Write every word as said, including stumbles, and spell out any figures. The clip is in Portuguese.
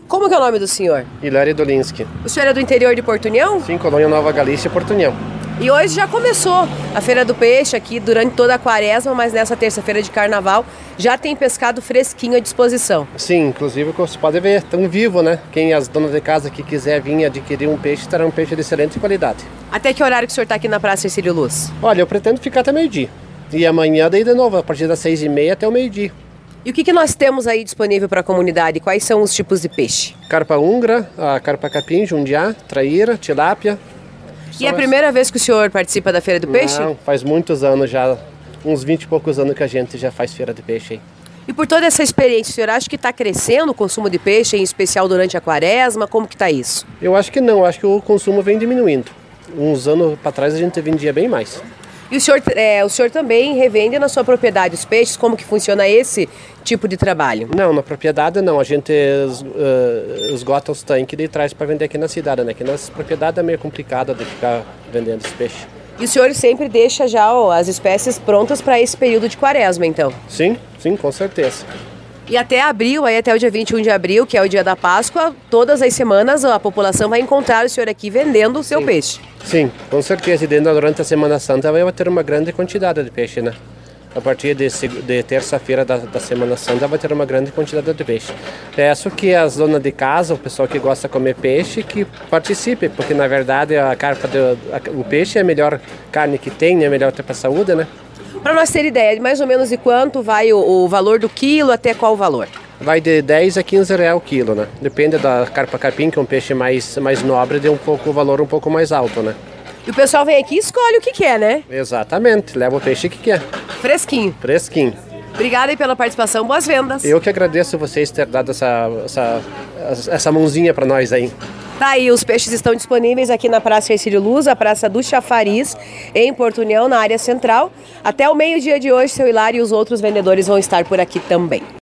Como que é o nome do senhor? Hilário Dolinski. O senhor é do interior de Porto União? Sim, Colônia Nova Galícia, Porto União. E hoje já começou a Feira do Peixe aqui durante toda a quaresma, mas nessa terça-feira de carnaval já tem pescado fresquinho à disposição. Sim, inclusive você pode ver, tão vivo, né? Quem as donas de casa que quiser vir adquirir um peixe, terá um peixe de excelente qualidade. Até que horário que o senhor está aqui na Praça Hercílio Luz? Olha, eu pretendo ficar até meio-dia. E amanhã daí de novo, a partir das seis e meia até o meio-dia. E o que, que nós temos aí disponível para a comunidade? Quais são os tipos de peixe? Carpa húngara, a carpa capim, jundiá, traíra, tilápia. E é a primeira vez que o senhor participa da Feira do Peixe? Não, faz muitos anos já, uns vinte e poucos anos que a gente já faz Feira de Peixe aí. E por toda essa experiência, o senhor acha que está crescendo o consumo de peixe, em especial durante a quaresma? Como que está isso? Eu acho que não, eu acho que o consumo vem diminuindo. Uns anos para trás a gente vendia bem mais. E o senhor, é, o senhor também revende na sua propriedade os peixes? Como que funciona esse tipo de trabalho? Não, na propriedade não. A gente uh, esgota os tanques e traz para vender aqui na cidade, né? Aqui nas propriedades é meio complicado de ficar vendendo esse peixe. E o senhor sempre deixa já ó, as espécies prontas para esse período de quaresma, então? Sim, sim, com certeza. E até abril, aí até o dia vinte e um de abril, que é o dia da Páscoa, todas as semanas a população vai encontrar o senhor aqui vendendo o seu sim. peixe. Sim, com certeza. E dentro, durante a Semana Santa vai ter uma grande quantidade de peixe, né? A partir de, de terça-feira da, da Semana Santa vai ter uma grande quantidade de peixe. Peço que as donas de casa, o pessoal que gosta de comer peixe, que participe, porque na verdade a carpa de, a, o peixe é a melhor carne que tem, é melhor ter para a saúde, né? Para nós ter ideia de mais ou menos de quanto vai o, o valor do quilo, até qual valor? Vai de dez a quinze reais o quilo, né? Depende da carpa capim, que é um peixe mais, mais nobre, de um pouco, o valor um pouco mais alto, né? E o pessoal vem aqui e escolhe o que quer, né? Exatamente, leva o peixe que quer. Fresquinho. Fresquinho. Obrigada aí pela participação, boas vendas. Eu que agradeço vocês ter dado essa, essa, essa mãozinha para nós aí. Tá aí, os peixes estão disponíveis aqui na Praça Hercílio Luz, a Praça do Chafariz, em Porto União, na área central. Até o meio-dia de hoje, seu Hilário e os outros vendedores vão estar por aqui também.